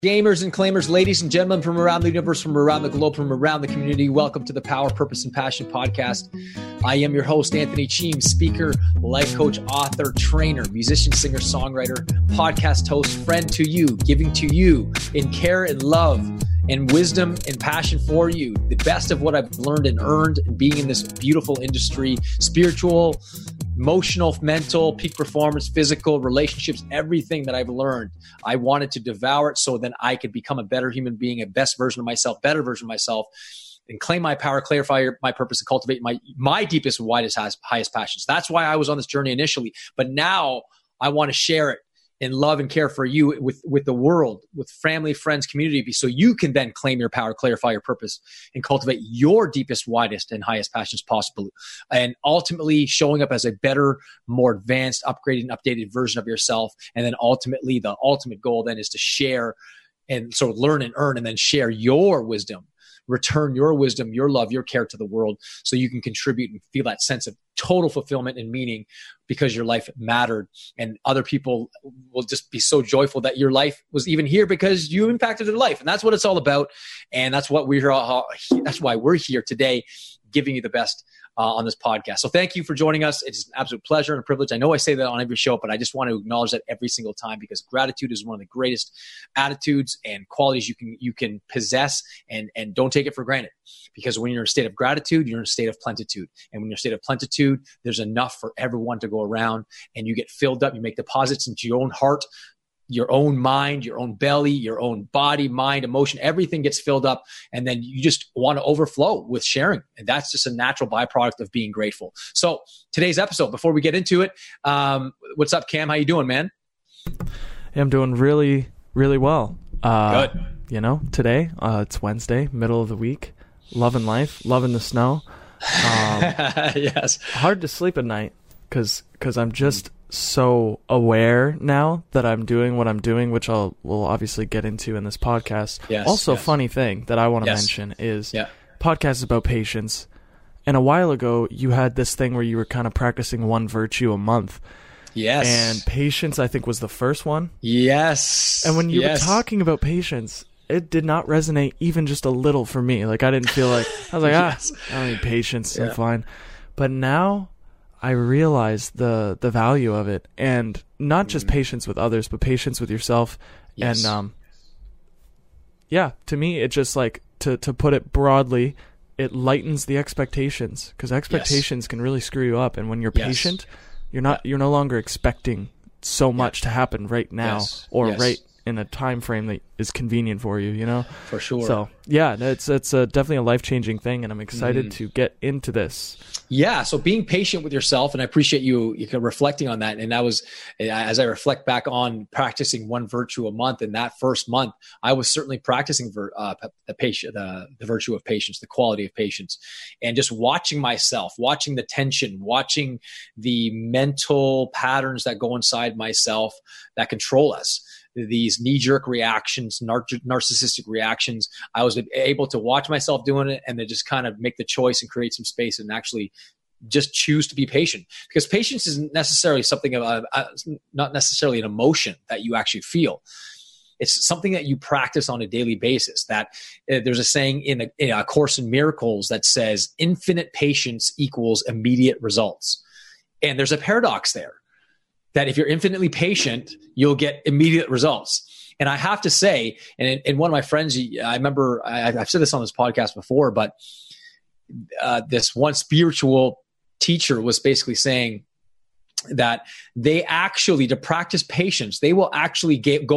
Gamers and claimers, ladies and gentlemen from around the universe, from around the globe, from around the community, welcome to the Power, Purpose, and Passion podcast. I am your host, Anthony Cheem, speaker, life coach, author, trainer, musician, singer, songwriter, podcast host, friend to you, giving to you in care and love and wisdom and passion for you. The best of what I've learned and earned and being in this beautiful industry, spiritual, emotional, mental, peak performance, physical, relationships, everything that I've learned. I wanted to devour it so then I could become a better human being, a best version of myself, better version of myself, and claim my power, clarify my purpose, and cultivate my deepest, widest, highest passions. That's why I was on this journey initially. But now I want to share it in love and care for you with the world, with family, friends, community, so you can then claim your power, clarify your purpose, and cultivate your deepest, widest, and highest passions possible. And ultimately showing up as a better, more advanced, upgraded, and updated version of yourself. And then ultimately, the ultimate goal then is to share and sort of learn and earn and then share your wisdom. Return your wisdom, your love, your care to the world so you can contribute and feel that sense of total fulfillment and meaning because your life mattered, and other people will just be so joyful that your life was even here because you impacted their life. And that's what it's all about. And that's what that's why we're here today, giving you the best on this podcast. So thank you for joining us. It's an absolute pleasure and a privilege. I know I say that on every show, but I just want to acknowledge that every single time because gratitude is one of the greatest attitudes and qualities you can possess, and don't take it for granted. Because when you're in a state of gratitude, you're in a state of plenitude. And when you're in a state of plenitude, there's enough for everyone to go around, and you get filled up. You make deposits into your own heart, your own mind, your own belly, your own body, mind, emotion, everything gets filled up. And then you just want to overflow with sharing. And that's just a natural byproduct of being grateful. So today's episode, before we get into it, what's up, Cam? How you doing, man? Hey, I'm doing really, really well. Good. You know, today, it's Wednesday, middle of the week, loving life, loving the snow. Yes. Hard to sleep at night because I'm just so aware now that I'm doing what I'm doing, which we'll obviously get into in this podcast. Yes, also, yes. funny thing that I want to mention is podcast is about patience. And a while ago, you had this thing where you were kind of practicing one virtue a month. Yes. And patience, I think, was the first one. Yes. And when you were talking about patience, it did not resonate even just a little for me. Like, I didn't feel like, I was like, Yes. I don't need patience. I'm fine. But now I realize the value of it, and not just patience with others, but patience with yourself. Yes. And to me, it just like to put it broadly, it lightens the expectations, because expectations can really screw you up. And when you're patient, you're no longer expecting so much to happen right now or right in a time frame that is convenient for you, you know? For sure. So it's definitely a life-changing thing, and I'm excited to get into this. Yeah. So being patient with yourself, and I appreciate you reflecting on that. And that was, as I reflect back on practicing one virtue a month, in that first month, I was certainly practicing the virtue of patience, the quality of patience, and just watching myself, watching the tension, watching the mental patterns that go inside myself that control us. These knee-jerk reactions, narcissistic reactions. I was able to watch myself doing it and then just kind of make the choice and create some space and actually just choose to be patient. Because patience isn't necessarily something not necessarily an emotion that you actually feel. It's something that you practice on a daily basis. That there's a saying in a Course in Miracles that says infinite patience equals immediate results. And there's a paradox there, that if you're infinitely patient, you'll get immediate results. And I have to say, and one of my friends, I remember, I've said this on this podcast before, but this one spiritual teacher was basically saying that they actually, to practice patience, they will actually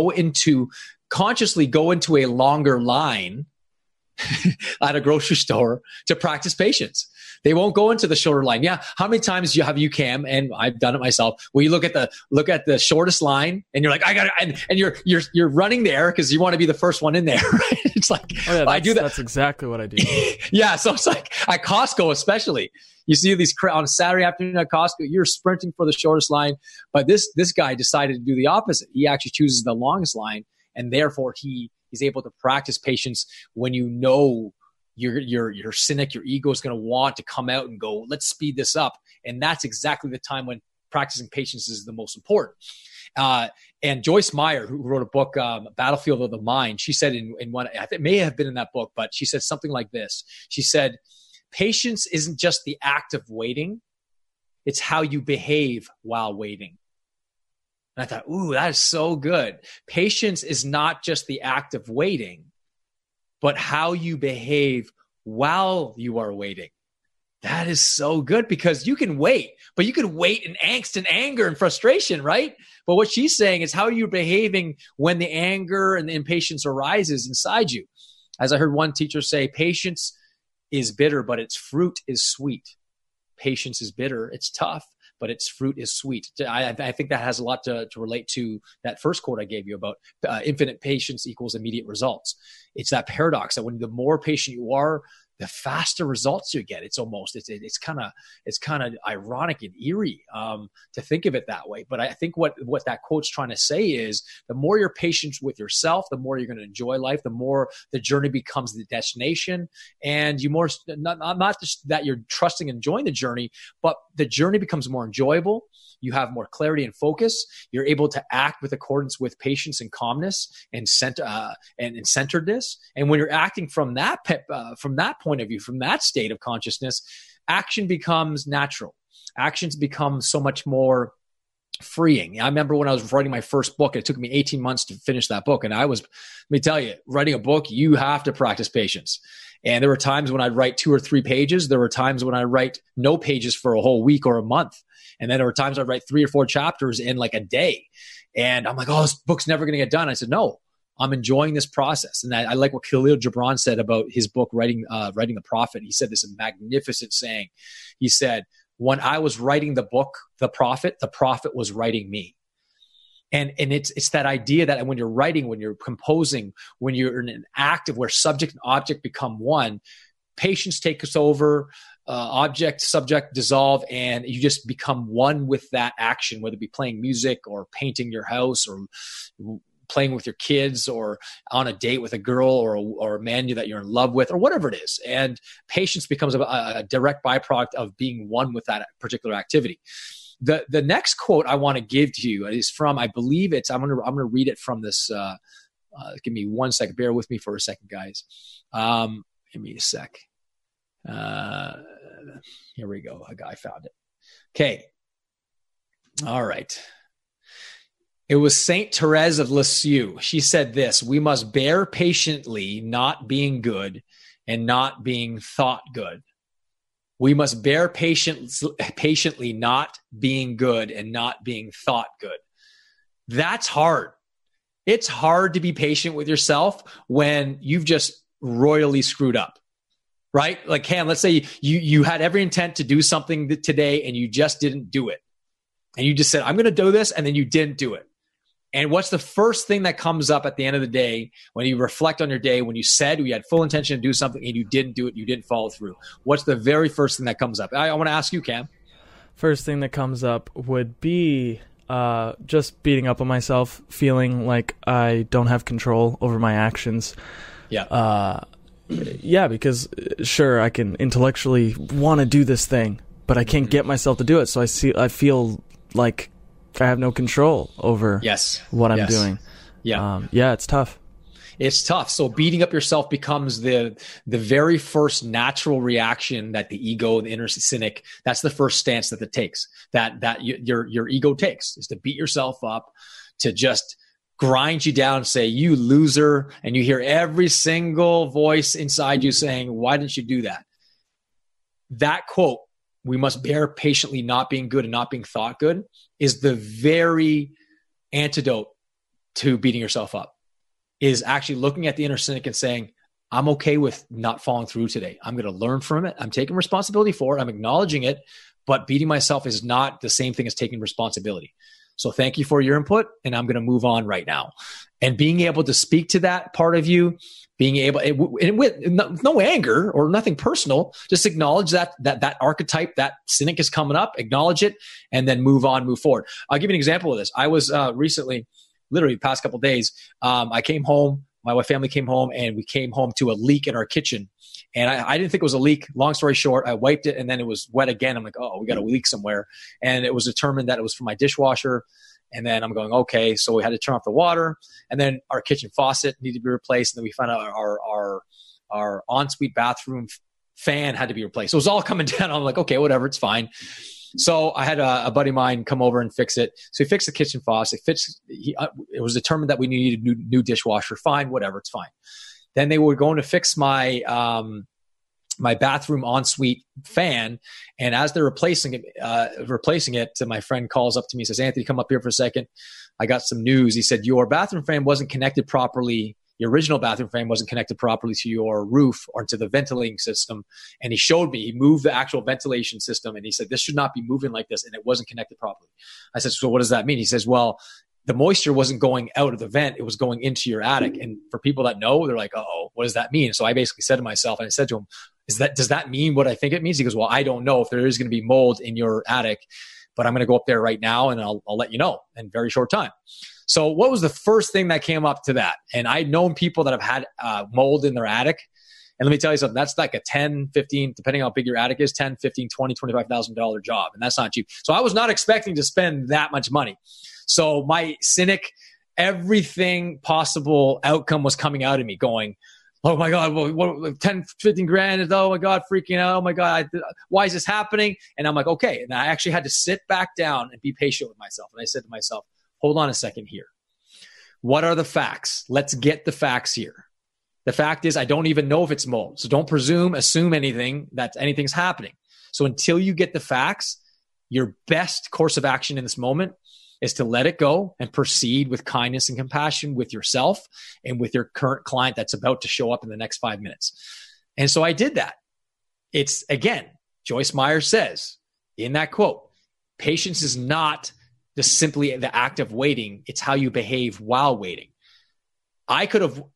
consciously go into a longer line at a grocery store to practice patience. They won't go into the shorter line. Yeah. How many times have you, Cam, and I've done it myself, where you look at the shortest line and you're like, I got it. And you're running there because you want to be the first one in there. Right? It's like, I do that. That's exactly what I do. Yeah. So it's like at Costco, especially, you see these on a Saturday afternoon at Costco, you're sprinting for the shortest line. But this guy decided to do the opposite. He actually chooses the longest line. And therefore he's able to practice patience when you know your cynic, your ego is going to want to come out and go, let's speed this up. And that's exactly the time when practicing patience is the most important. And Joyce Meyer, who wrote a book, Battlefield of the Mind, she said in one, I think it may have been in that book, but she said something like this. She said, patience isn't just the act of waiting. It's how you behave while waiting. And I thought, ooh, that is so good. Patience is not just the act of waiting, but how you behave while you are waiting. That is so good, because you can wait, but you can wait in angst and anger and frustration, right? But what she's saying is how you're behaving when the anger and the impatience arises inside you. As I heard one teacher say, patience is bitter, but its fruit is sweet. Patience is bitter, it's tough, but its fruit is sweet. I think that has a lot to relate to that first quote I gave you about infinite patience equals immediate results. It's that paradox that when the more patient you are, the faster results you get. It's kind of ironic and eerie to think of it that way. But I think what that quote's trying to say is the more you're patient with yourself, the more you're going to enjoy life, the more the journey becomes the destination. And you more, not just that you're trusting and enjoying the journey, but the journey becomes more enjoyable. You have more clarity and focus. You're able to act with accordance with patience and calmness and centeredness. And when you're acting from that point of view, from that state of consciousness, action becomes natural. Actions become so much more freeing. I remember when I was writing my first book, it took me 18 months to finish that book. And let me tell you, writing a book, you have to practice patience. And there were times when I'd write 2 or 3 pages. There were times when I write no pages for a whole week or a month. And then there were times I'd write 3 or 4 chapters in like a day. And I'm like, oh, this book's never going to get done. I said, no, I'm enjoying this process. And I like what Khalil Gibran said about his book, Writing the Prophet. He said this magnificent saying. He said, when I was writing the book, The Prophet was writing me. And it's that idea that when you're writing, when you're composing, when you're in an act of where subject and object become one, patience takes over, object, subject dissolve, and you just become one with that action, whether it be playing music or painting your house or playing with your kids or on a date with a girl or a man that you're in love with or whatever it is. And patience becomes a direct byproduct of being one with that particular activity. The next quote I want to give to you is from, I believe I'm going to read it from this. Give me 1 second. Bear with me for a second, guys. Give me a sec. Here we go. I found it. Okay. All right. It was Saint Therese of Lisieux. She said this: we must bear patiently not being good and not being thought good. We must bear patiently not being good and not being thought good. That's hard. It's hard to be patient with yourself when you've just royally screwed up, right? Like, Cam, let's say you had every intent to do something today and you just didn't do it. And you just said, I'm going to do this, and then you didn't do it. And what's the first thing that comes up at the end of the day when you reflect on your day, when you said you had full intention to do something and you didn't do it, you didn't follow through? What's the very first thing that comes up? I want to ask you, Cam. First thing that comes up would be just beating up on myself, feeling like I don't have control over my actions. Yeah. Yeah, because sure, I can intellectually want to do this thing, but I can't get myself to do it. So I feel like I have no control over what I'm doing. Yeah. It's tough. It's tough. So beating up yourself becomes the very first natural reaction that the ego, the inner cynic, that's the first stance that it takes, that your ego takes, is to beat yourself up, to just grind you down and say, you loser. And you hear every single voice inside you saying, why didn't you do that? That quote, we must bear patiently not being good and not being thought good, is the very antidote to beating yourself up, is actually looking at the inner cynic and saying, I'm okay with not following through today. I'm going to learn from it. I'm taking responsibility for it. I'm acknowledging it, but beating myself is not the same thing as taking responsibility. So thank you for your input, and I'm going to move on right now. And being able to speak to that part of you, being able, and with no anger or nothing personal, just acknowledge that archetype, that cynic is coming up, acknowledge it, and then move forward. I'll give you an example of this. I was recently, literally the past couple of days, I came home, my family came home, and we came home to a leak in our kitchen. And I didn't think it was a leak. Long story short, I wiped it and then it was wet again. I'm like, oh, we got a leak somewhere. And it was determined that it was from my dishwasher. And then I'm going, okay, so we had to turn off the water, and then our kitchen faucet needed to be replaced. And then we found out our ensuite bathroom fan had to be replaced. So it was all coming down. I'm like, okay, whatever, it's fine. So I had a buddy of mine come over and fix it. So he fixed the kitchen faucet. It was determined that we needed a new dishwasher. Fine, whatever, it's fine. Then they were going to fix my bathroom ensuite fan, and as they're replacing it, my friend calls up to me and says, "Anthony, come up here for a second. I got some news." He said, "Your bathroom fan wasn't connected properly. Your original bathroom fan wasn't connected properly to your roof or to the ventilating system." And he showed me, he moved the actual ventilation system, and he said, "This should not be moving like this," and it wasn't connected properly. I said, "So what does that mean?" He says, "Well, the moisture wasn't going out of the vent. It was going into your attic." And for people that know, they're like, "Oh, what does that mean?" So I basically said to myself, and I said to him, does that mean what I think it means? He goes, "Well, I don't know if there is going to be mold in your attic, but I'm going to go up there right now and I'll let you know in a very short time." So what was the first thing that came up to that? And I'd known people that have had mold in their attic. And let me tell you something, that's like a 10, 15, depending on how big your attic is, 10, 15, 20, $25,000 job. And that's not cheap. So I was not expecting to spend that much money. So my cynic, everything possible outcome was coming out of me going, "Oh my God, what, 10, 15 grand? Oh my God, freaking out. Oh my God, why is this happening?" And I'm like, okay. And I actually had to sit back down and be patient with myself. And I said to myself, hold on a second here. What are the facts? Let's get the facts here. The fact is, I don't even know if it's mold. So don't assume anything, that anything's happening. So until you get the facts, your best course of action in this moment is to let it go and proceed with kindness and compassion with yourself and with your current client that's about to show up in the next 5 minutes. And so I did that. It's, again, Joyce Meyer says in that quote, patience is not simply the act of waiting. It's how you behave while waiting. I could have,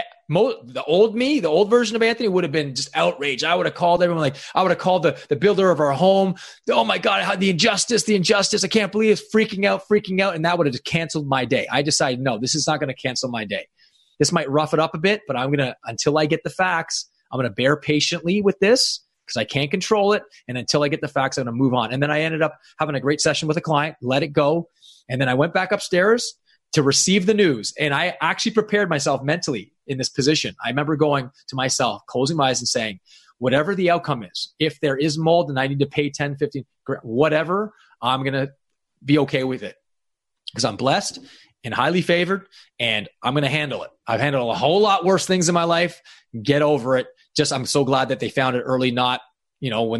the old version of Anthony would have been just outraged. I would have called everyone, I would have called the builder of our home. "Oh my God, the injustice. I can't believe it's freaking out. And that would have just canceled my day. I decided, no, this is not going to cancel my day. This might rough it up a bit, but until I get the facts, I'm going to bear patiently with this because I can't control it. And until I get the facts, I'm going to move on. And then I ended up having a great session with a client, let it go. And then I went back upstairs to receive the news. And I actually prepared myself mentally in this position. I remember going to myself, closing my eyes and saying, whatever the outcome is, if there is mold and I need to pay 10, 15, whatever, I'm going to be okay with it because I'm blessed and highly favored and I'm going to handle it. I've handled a whole lot worse things in my life. Get over it. I'm so glad that they found it early, not, when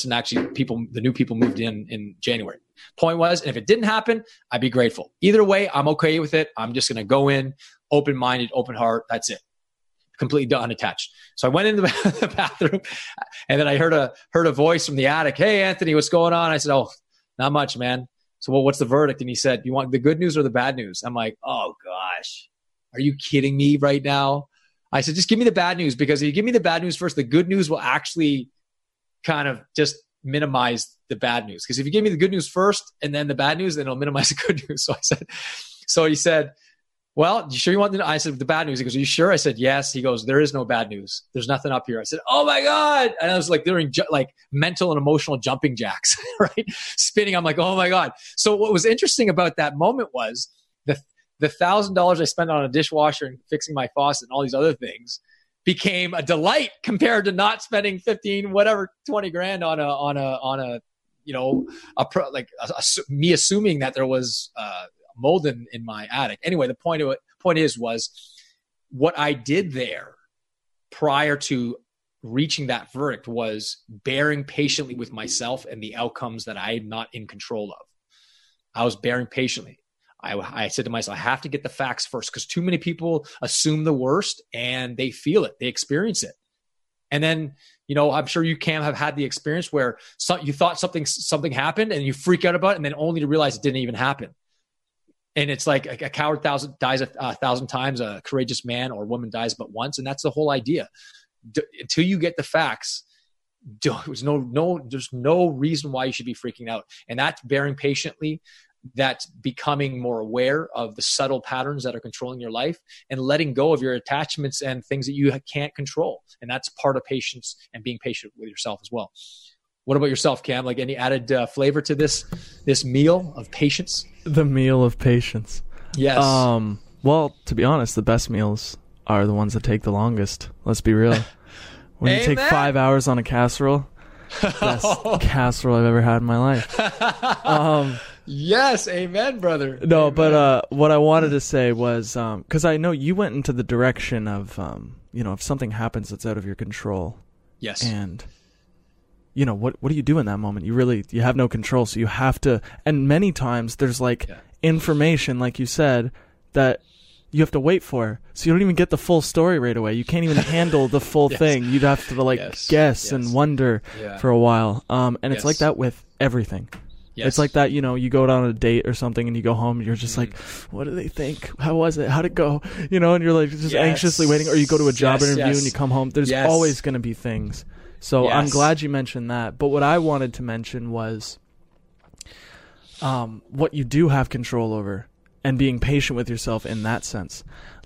the new people moved in January. Point was, if it didn't happen, I'd be grateful. Either way, I'm okay with it. I'm just going to go in open-minded, open heart. That's it. Completely unattached. So I went into the bathroom and then I heard a voice from the attic. "Hey, Anthony, what's going on?" I said, "Oh, not much, man." So, "Well, what's the verdict?" And he said, "You want the good news or the bad news?" I'm like, "Oh gosh, are you kidding me right now?" I said, "Just give me the bad news, because if you give me the bad news first, the good news will actually kind of just minimize the bad news. Because if you give me the good news first and then the bad news, then it'll minimize the good news." So he said, "Well, you sure you want to know?" I said, "The bad news." He goes, "Are you sure?" I said, "Yes." He goes, "There is no bad news. There's nothing up here." I said, "Oh my God." And I was like doing mental and emotional jumping jacks, right? Spinning. I'm like, oh my God. So what was interesting about that moment was the $1,000 I spent on a dishwasher and fixing my faucet and all these other things became a delight compared to not spending 15, whatever, 20 grand on me assuming that there was mold in my attic. Anyway, the point was what I did there prior to reaching that verdict was bearing patiently with myself and the outcomes that I am not in control of. I was bearing patiently. I said to myself, I have to get the facts first, because too many people assume the worst and they feel it, they experience it. And then, I'm sure you can have had the experience where you thought something happened and you freak out about it, and then only to realize it didn't even happen. And it's like a coward dies 1,000 times, a courageous man or woman dies but once. And that's the whole idea. Until you get the facts, there's no reason why you should be freaking out. And that's bearing patiently. That's becoming more aware of the subtle patterns that are controlling your life and letting go of your attachments and things that you can't control. And that's part of patience and being patient with yourself as well. What about yourself, Cam? Like any added flavor to this meal of patience? The meal of patience. Yes. Well, to be honest, the best meals are the ones that take the longest. Let's be real. When you take 5 hours on a casserole, best casserole I've ever had in my life. Yes, amen, brother. No, amen. But what I wanted to say was, because I know you went into the direction of, if something happens that's out of your control. Yes. And, what do you do in that moment? You have no control, so you have to, and many times there's information, like you said, that you have to wait for. So you don't even get the full story right away. You can't even handle the full thing. You'd have to guess and wonder for a while. And it's like that with everything. Yes. It's like that, you go on a date or something and you go home and you're just like, what do they think? How was it? How'd it go? And you're like just anxiously waiting. Or you go to a job interview and you come home. There's always going to be things. So I'm glad you mentioned that. But what I wanted to mention was what you do have control over and being patient with yourself in that sense.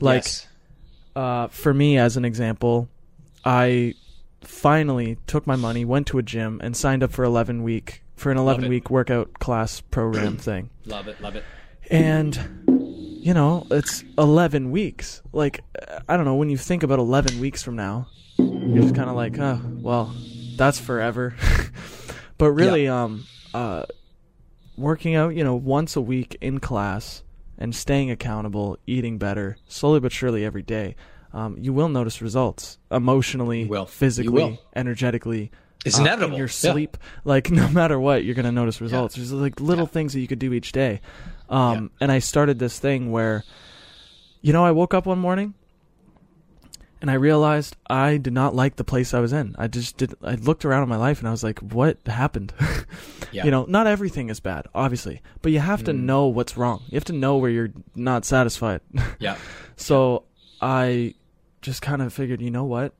For me, as an example, I finally took my money, went to a gym, and signed up for an 11-week workout class program thing. Love it. And, it's 11 weeks. Like, I don't know, when you think about 11 weeks from now, you're just kind of like, oh, well, that's forever. But really, working out, once a week in class and staying accountable, eating better, slowly but surely every day, you will notice results emotionally, physically, energetically. It's inevitable. In your sleep, no matter what, you're going to notice results. There's little things that you could do each day. And I started this thing where, I woke up one morning and I realized I did not like the place I was in. I looked around at my life and I was like, what happened? Not everything is bad, obviously, but you have to know what's wrong. You have to know where you're not satisfied. Yeah. So I just kind of figured, you know what?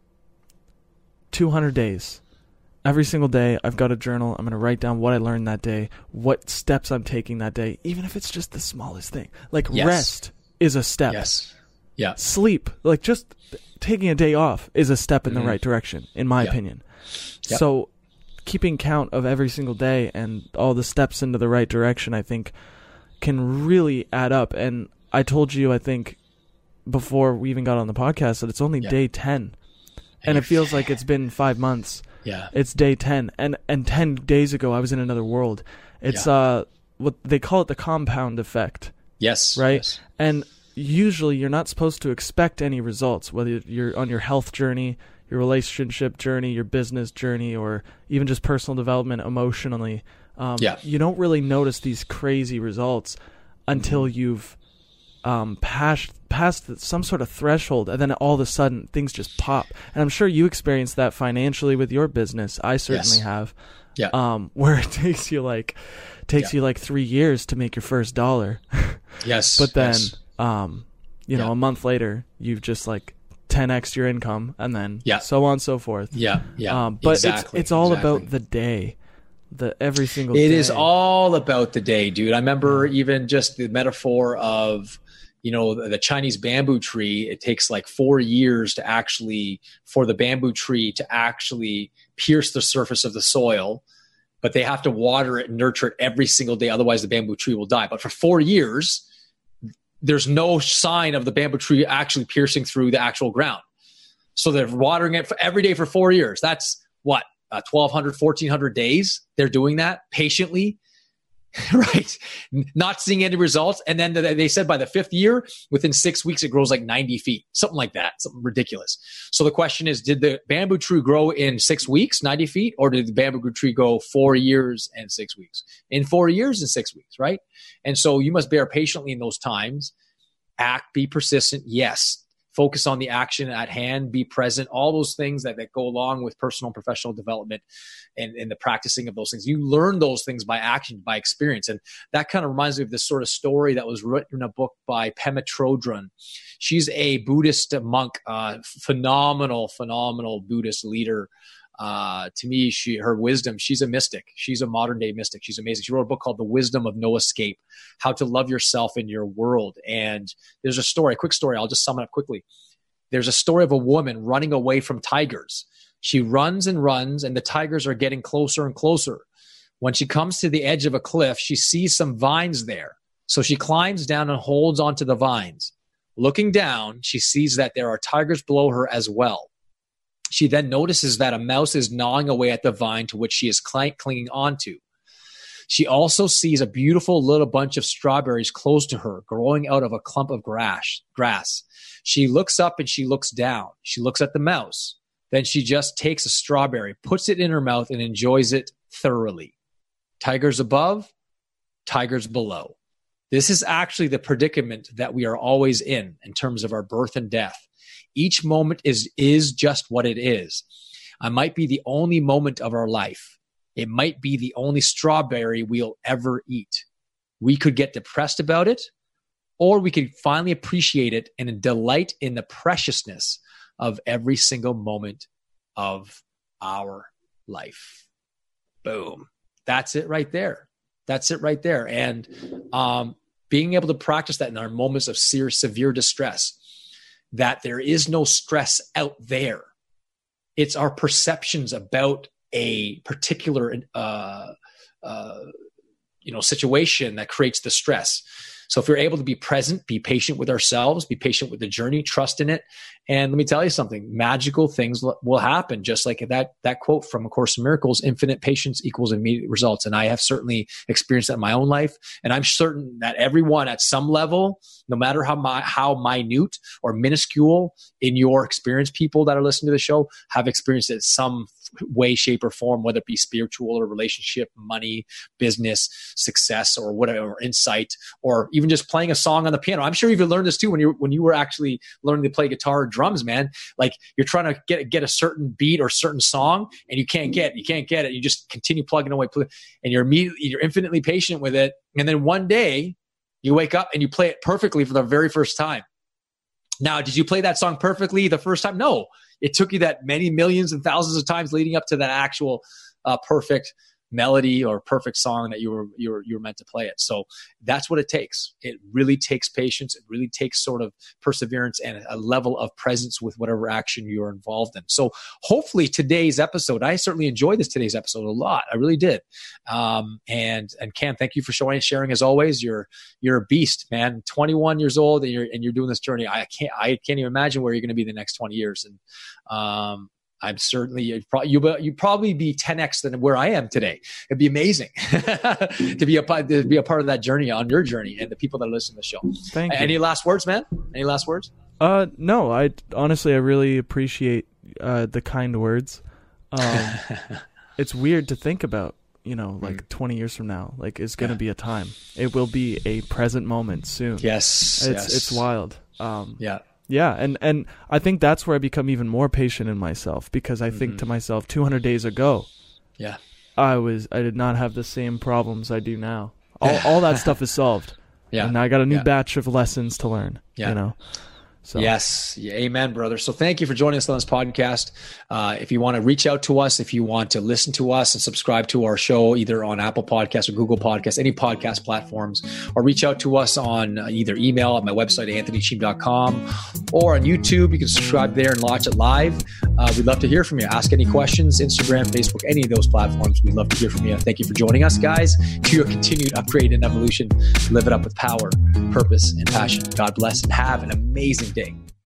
200 days. Every single day, I've got a journal. I'm going to write down what I learned that day, what steps I'm taking that day, even if it's just the smallest thing. Rest is a step. Yes. Yeah. Sleep, just taking a day off is a step in the right direction, in my opinion. Yep. So keeping count of every single day and all the steps into the right direction, I think, can really add up. And I told you, I think, before we even got on the podcast, that it's only day 10. And it feels like it's been 5 months. Yeah. It's day 10. And 10 days ago, I was in another world. It's what they call it the compound effect. Yes. Right? Yes. And usually you're not supposed to expect any results, whether you're on your health journey, your relationship journey, your business journey, or even just personal development emotionally. You don't really notice these crazy results until you've past some sort of threshold, and then all of a sudden things just pop. And I'm sure you experienced that financially with your business. I certainly have. Yeah. Where it takes you you 3 years to make your first $1. Yes. But then a month later you've just 10x your income, and then so on and so forth. But exactly. It's all about the day. Every single day. It is all about the day, dude. I remember even just the metaphor of the Chinese bamboo tree. It takes 4 years for the bamboo tree to actually pierce the surface of the soil, but they have to water it and nurture it every single day. Otherwise the bamboo tree will die. But for 4 years, there's no sign of the bamboo tree actually piercing through the actual ground. So they're watering it every day for 4 years. That's what, 1,200, 1,400 days. They're doing that patiently. Right? Not seeing any results. And then they said by the 5th year, within 6 weeks, it grows 90 feet, something like that, something ridiculous. So the question is, did the bamboo tree grow in 6 weeks, 90 feet, or did the bamboo tree go 4 years and 6 weeks? In 4 years and 6 weeks, right? And so you must bear patiently in those times, act, be persistent. Yes. Focus on the action at hand, be present, all those things that go along with personal and professional development and the practicing of those things. You learn those things by action, by experience. And that kind of reminds me of this sort of story that was written in a book by Pema Chodron. She's a Buddhist monk, phenomenal Buddhist leader. To me, her wisdom, she's a mystic. She's a modern day mystic. She's amazing. She wrote a book called The Wisdom of No Escape, How to Love Yourself in Your World. And there's a quick story. I'll just sum it up quickly. There's a story of a woman running away from tigers. She runs and runs, and the tigers are getting closer and closer. When she comes to the edge of a cliff, she sees some vines there. So she climbs down and holds onto the vines. Looking down, she sees that there are tigers below her as well. She then notices that a mouse is gnawing away at the vine to which she is clinging onto. She also sees a beautiful little bunch of strawberries close to her, growing out of a clump of grass. She looks up and she looks down. She looks at the mouse. Then she just takes a strawberry, puts it in her mouth, and enjoys it thoroughly. Tigers above, tigers below. This is actually the predicament that we are always in terms of our birth and death. Each moment is just what it is. It might be the only moment of our life. It might be the only strawberry we'll ever eat. We could get depressed about it, or we could finally appreciate it and delight in the preciousness of every single moment of our life. Boom. That's it right there. That's it right there. And being able to practice that in our moments of severe distress, that there is no stress out there. It's our perceptions about a particular situation that creates the stress. So if you're able to be present, be patient with ourselves, be patient with the journey, trust in it. And let me tell you something, magical things will happen. Just like that quote from A Course in Miracles, infinite patience equals immediate results. And I have certainly experienced that in my own life. And I'm certain that everyone at some level, no matter how minute or minuscule in your experience, people that are listening to the show have experienced it in some way, shape, or form, whether it be spiritual or relationship, money, business, success, or whatever, or insight, or even just playing a song on the piano. I'm sure you've learned this too when you were actually learning to play guitar or drums, man. Like you're trying to get a certain beat or certain song, and you can't get it. You just continue plugging away, and you're infinitely patient with it. And then one day you wake up and you play it perfectly for the very first time. Now, did you play that song perfectly the first time? No. It took you that many millions and thousands of times leading up to that actual perfect melody or perfect song that you were meant to play it. So that's what it takes. It really takes patience. It really takes sort of perseverance and a level of presence with whatever action you're involved in. So hopefully today's episode, I certainly enjoyed today's episode a lot. I really did. And Cam, thank you for sharing as always. You're a beast, man. 21 years old and you're doing this journey. I can't even imagine where you're going to be the next 20 years. And, I'm certainly, you'd probably be 10x than where I am today. It'd be amazing to be a part of that journey, on your journey, and the people that listen to the show. Thank you. Any last words, man? Any last words? No, I really appreciate the kind words. It's weird to think about, like 20 years from now, like it's going to be a time. It will be a present moment soon. Yes. It's wild. Yeah, and I think that's where I become even more patient in myself, because I think to myself, 200 days ago, I did not have the same problems I do now. All that stuff is solved. Yeah, and I got a new batch of lessons to learn. Yeah. So. Yes. Yeah, amen, brother. So thank you for joining us on this podcast. If you want to reach out to us, if you want to listen to us and subscribe to our show, either on Apple Podcasts or Google Podcasts, any podcast platforms, or reach out to us on either email at my website, anthonycheam.com, or on YouTube. You can subscribe there and watch it live. We'd love to hear from you. Ask any questions, Instagram, Facebook, any of those platforms. We'd love to hear from you. Thank you for joining us, guys. To your continued upgrade and evolution, live it up with power, purpose, and passion. God bless and have an amazing day.